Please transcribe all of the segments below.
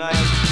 tonight.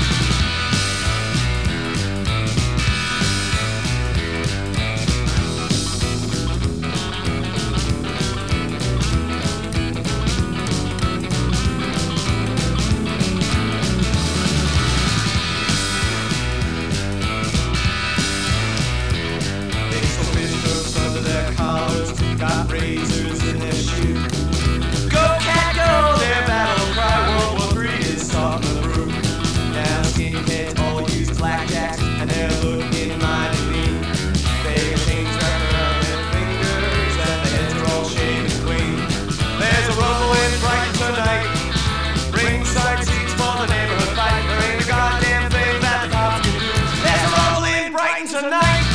Got razors in their shoe. Go cat go, their battle cry. World War III is talking the brew. Now skinheads all use blackjacks and they're looking mighty mean. They got chains wrapped around their fingers and their heads are all shaved clean. There's a rumble in Brighton tonight. Ringside seats for the neighborhood fight. There ain't a goddamn thing that the cops can do. There's a rumble in Brighton tonight.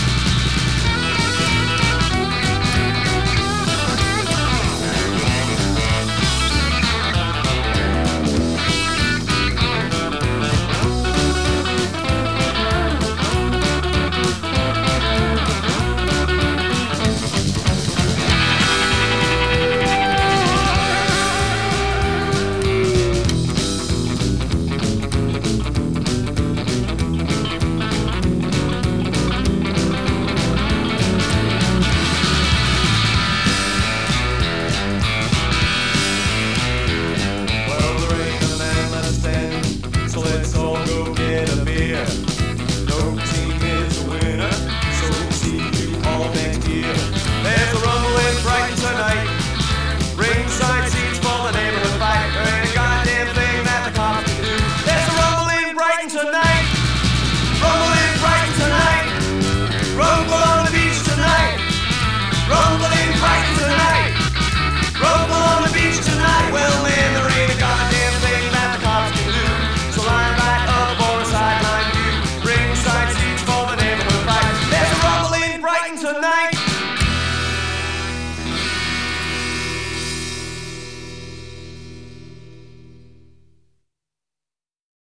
So let's all go get a beer. No team is a winner, so we'll see you all next year. There's a rumble in Brighton tonight. Ringside seats for the neighborhood fight. There ain't a goddamn thing that the cops can do. There's a rumble in Brighton tonight.